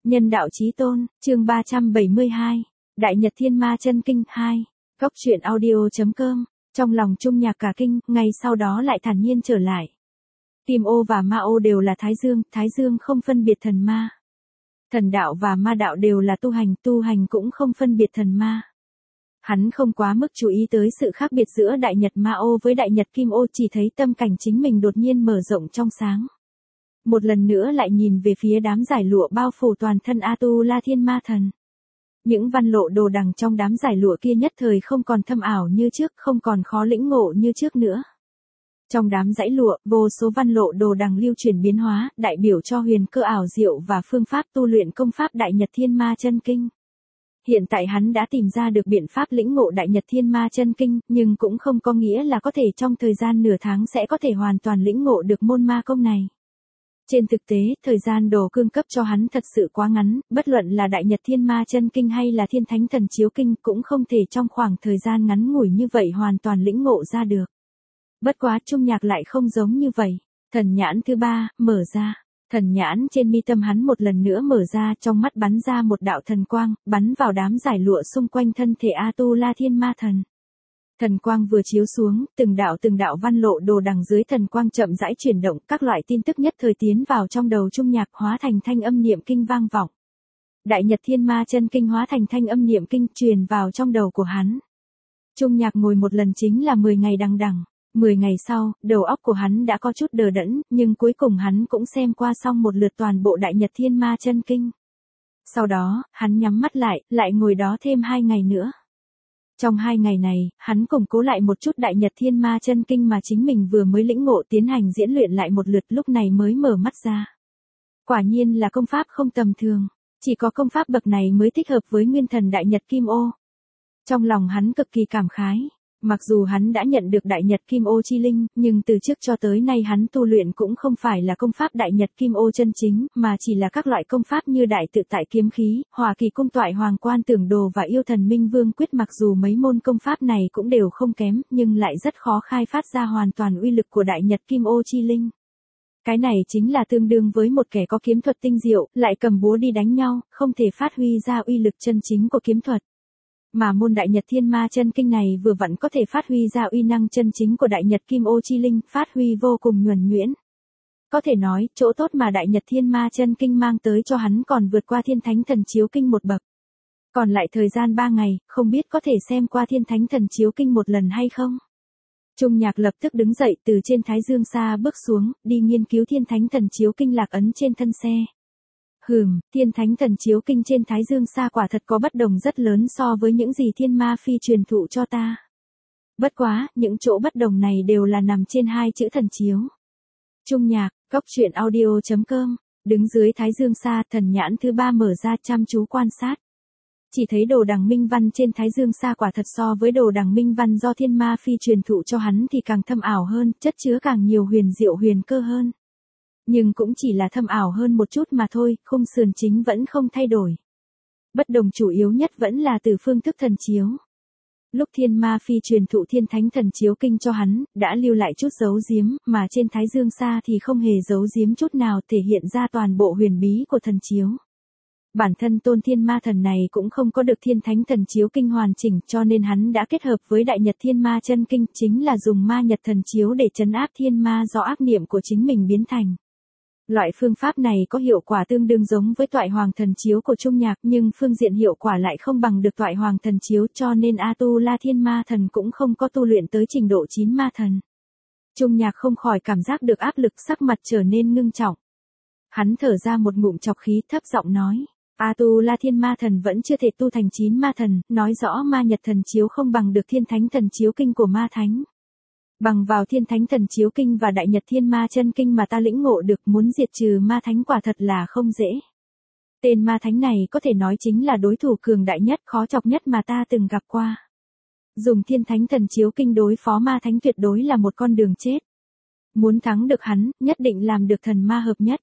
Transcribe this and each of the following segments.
Nhân đạo chí tôn, chương 372. Đại Nhật Thiên Ma Chân Kinh 2. Góc truyện audio.com. Trong lòng Trung Nhạc cả kinh, ngay sau đó lại thản nhiên trở lại. Kim ô và ma ô đều là Thái Dương không phân biệt thần ma. Thần đạo và ma đạo đều là tu hành cũng không phân biệt thần ma. Hắn không quá mức chú ý tới sự khác biệt giữa Đại Nhật Ma Ô với Đại Nhật Kim Ô, chỉ thấy tâm cảnh chính mình đột nhiên mở rộng trong sáng. Một lần nữa lại nhìn về phía đám giải lụa bao phủ toàn thân Atula Thiên Ma Thần. Những văn lộ đồ đằng trong đám giải lụa kia nhất thời không còn thâm ảo như trước, không còn khó lĩnh ngộ như trước nữa. Trong đám dãy lụa, vô số văn lộ đồ đằng lưu chuyển biến hóa, đại biểu cho huyền cơ ảo diệu và phương pháp tu luyện công pháp Đại Nhật Thiên Ma Chân Kinh. Hiện tại hắn đã tìm ra được biện pháp lĩnh ngộ Đại Nhật Thiên Ma Chân Kinh, nhưng cũng không có nghĩa là có thể trong thời gian nửa tháng sẽ có thể hoàn toàn lĩnh ngộ được môn ma công này. Trên thực tế, thời gian đồ cương cấp cho hắn thật sự quá ngắn, bất luận là Đại Nhật Thiên Ma Chân Kinh hay là Thiên Thánh Thần Chiếu Kinh cũng không thể trong khoảng thời gian ngắn ngủi như vậy hoàn toàn lĩnh ngộ ra được. Bất quá Trung Nhạc lại không giống như vậy. Thần nhãn thứ ba, mở ra. Thần nhãn trên mi tâm hắn một lần nữa mở ra, trong mắt bắn ra một đạo thần quang, bắn vào đám giải lụa xung quanh thân thể Atula Thiên Ma Thần. Thần quang vừa chiếu xuống, từng đạo văn lộ đồ đằng dưới thần quang chậm rãi chuyển động, các loại tin tức nhất thời tiến vào trong đầu Trung Nhạc, hóa thành thanh âm niệm kinh vang vọng. Đại Nhật Thiên Ma Chân Kinh hóa thành thanh âm niệm kinh truyền vào trong đầu của hắn. Trung Nhạc ngồi một lần chính là 10 ngày đằng đẵng. 10 ngày sau, đầu óc của hắn đã có chút đờ đẫn, nhưng cuối cùng hắn cũng xem qua xong một lượt toàn bộ Đại Nhật Thiên Ma Chân Kinh. Sau đó, hắn nhắm mắt lại ngồi đó thêm 2 ngày nữa. Trong 2 ngày này, hắn củng cố lại một chút Đại Nhật Thiên Ma Chân Kinh mà chính mình vừa mới lĩnh ngộ, tiến hành diễn luyện lại một lượt, lúc này mới mở mắt ra. Quả nhiên là công pháp không tầm thường, chỉ có công pháp bậc này mới thích hợp với nguyên thần Đại Nhật Kim Ô. Trong lòng hắn cực kỳ cảm khái. Mặc dù hắn đã nhận được Đại Nhật Kim Ô chi linh, nhưng từ trước cho tới nay hắn tu luyện cũng không phải là công pháp Đại Nhật Kim Ô chân chính, mà chỉ là các loại công pháp như Đại Tự Tại Kiếm Khí, Hỏa Kỳ Cung Toại Hoàng Quan Tưởng Đồ và Yêu Thần Minh Vương Quyết. Mặc dù mấy môn công pháp này cũng đều không kém, nhưng lại rất khó khai phát ra hoàn toàn uy lực của Đại Nhật Kim Ô chi linh. Cái này chính là tương đương với một kẻ có kiếm thuật tinh diệu, lại cầm búa đi đánh nhau, không thể phát huy ra uy lực chân chính của kiếm thuật. Mà môn Đại Nhật Thiên Ma Chân Kinh này vừa vặn có thể phát huy ra uy năng chân chính của Đại Nhật Kim Ô chi linh, phát huy vô cùng nhuần nhuyễn. Có thể nói, chỗ tốt mà Đại Nhật Thiên Ma Chân Kinh mang tới cho hắn còn vượt qua Thiên Thánh Thần Chiếu Kinh một bậc. Còn lại thời gian 3 ngày, không biết có thể xem qua Thiên Thánh Thần Chiếu Kinh một lần hay không? Trung Nhạc lập tức đứng dậy từ trên Thái Dương Sa bước xuống, đi nghiên cứu Thiên Thánh Thần Chiếu Kinh lạc ấn trên thân xe. Thiên Thánh Thần Chiếu Kinh trên Thái Dương Sa quả thật có bất đồng rất lớn so với những gì Thiên Ma Phi truyền thụ cho ta. Bất quá, những chỗ bất đồng này đều là nằm trên 2 chữ thần chiếu. Trung Nhạc, góc truyện audio.com, đứng dưới Thái Dương Sa, thần nhãn thứ ba mở ra chăm chú quan sát. Chỉ thấy đồ đằng minh văn trên Thái Dương Sa quả thật so với đồ đằng minh văn do Thiên Ma Phi truyền thụ cho hắn thì càng thâm ảo hơn, chất chứa càng nhiều huyền diệu huyền cơ hơn. Nhưng cũng chỉ là thâm ảo hơn một chút mà thôi, khung sườn chính vẫn không thay đổi. Bất đồng chủ yếu nhất vẫn là từ phương thức thần chiếu. Lúc Thiên Ma Phi truyền thụ Thiên Thánh Thần Chiếu Kinh cho hắn, đã lưu lại chút giấu giếm, mà trên Thái Dương Sa thì không hề giấu giếm chút nào, thể hiện ra toàn bộ huyền bí của thần chiếu. Bản thân Tôn Thiên Ma Thần này cũng không có được Thiên Thánh Thần Chiếu Kinh hoàn chỉnh, cho nên hắn đã kết hợp với Đại Nhật Thiên Ma Chân Kinh, chính là dùng Ma Nhật Thần Chiếu để trấn áp thiên ma do ác niệm của chính mình biến thành. Loại phương pháp này có hiệu quả tương đương giống với Toại Hoàng Thần Chiếu của Trung Nhạc, nhưng phương diện hiệu quả lại không bằng được Toại Hoàng Thần Chiếu, cho nên Atula Thiên Ma Thần cũng không có tu luyện tới trình độ 9 ma thần. Trung Nhạc không khỏi cảm giác được áp lực, sắc mặt trở nên ngưng trọng. Hắn thở ra một ngụm trọc khí, thấp giọng nói, Atula Thiên Ma Thần vẫn chưa thể tu thành 9 ma thần, nói rõ Ma Nhật Thần Chiếu không bằng được Thiên Thánh Thần Chiếu Kinh của ma thánh. Bằng vào Thiên Thánh Thần Chiếu Kinh và Đại Nhật Thiên Ma Chân Kinh mà ta lĩnh ngộ được, muốn diệt trừ ma thánh quả thật là không dễ. Tên ma thánh này có thể nói chính là đối thủ cường đại nhất, khó chọc nhất mà ta từng gặp qua. Dùng Thiên Thánh Thần Chiếu Kinh đối phó ma thánh tuyệt đối là một con đường chết. Muốn thắng được hắn, nhất định làm được thần ma hợp nhất.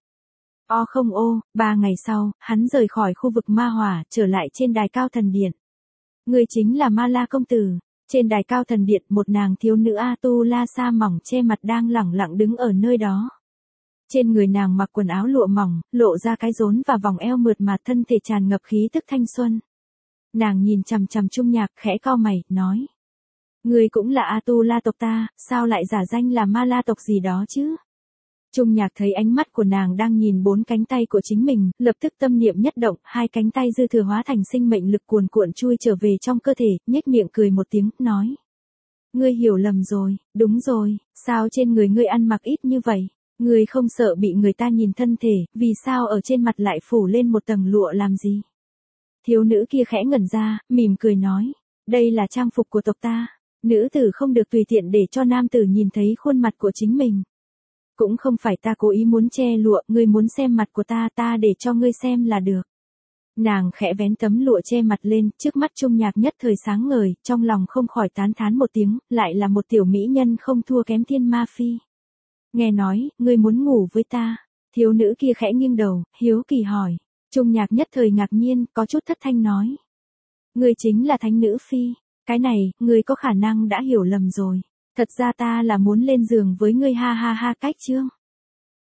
3 ngày sau, hắn rời khỏi khu vực ma hỏa, trở lại trên đài cao thần điện. Người chính là Ma La công tử. Trên đài cao thần điện, một nàng thiếu nữ Atula sa mỏng che mặt đang lẳng lặng đứng ở nơi đó. Trên người nàng mặc quần áo lụa mỏng, lộ ra cái rốn và vòng eo mượt mà, thân thể tràn ngập khí tức thanh xuân. Nàng nhìn chằm chằm Trung Nhạc, khẽ cau mày, nói. Ngươi cũng là A-tu-la tộc ta, sao lại giả danh là Ma La tộc gì đó chứ? Trung Nhạc thấy ánh mắt của nàng đang nhìn 4 cánh tay của chính mình, lập tức tâm niệm nhất động, 2 cánh tay dư thừa hóa thành sinh mệnh lực cuồn cuộn chui trở về trong cơ thể, nhếch miệng cười một tiếng, nói. Ngươi hiểu lầm rồi, đúng rồi, sao trên người ngươi ăn mặc ít như vậy? Ngươi không sợ bị người ta nhìn thân thể, vì sao ở trên mặt lại phủ lên một tầng lụa làm gì? Thiếu nữ kia khẽ ngẩn ra, mỉm cười nói. Đây là trang phục của tộc ta. Nữ tử không được tùy tiện để cho nam tử nhìn thấy khuôn mặt của chính mình. Cũng không phải ta cố ý muốn che lụa, ngươi muốn xem mặt của ta, ta để cho ngươi xem là được. Nàng khẽ vén tấm lụa che mặt lên, trước mắt Trung Nhạc nhất thời sáng ngời, trong lòng không khỏi tán thán một tiếng, lại là một tiểu mỹ nhân không thua kém Thiên Ma Phi. Nghe nói, ngươi muốn ngủ với ta. Thiếu nữ kia khẽ nghiêng đầu, hiếu kỳ hỏi. Trung Nhạc nhất thời ngạc nhiên, có chút thất thanh nói. Ngươi chính là thánh nữ Phi. Cái này, ngươi có khả năng đã hiểu lầm rồi. Thật ra ta là muốn lên giường với ngươi, ha ha ha, cách chương.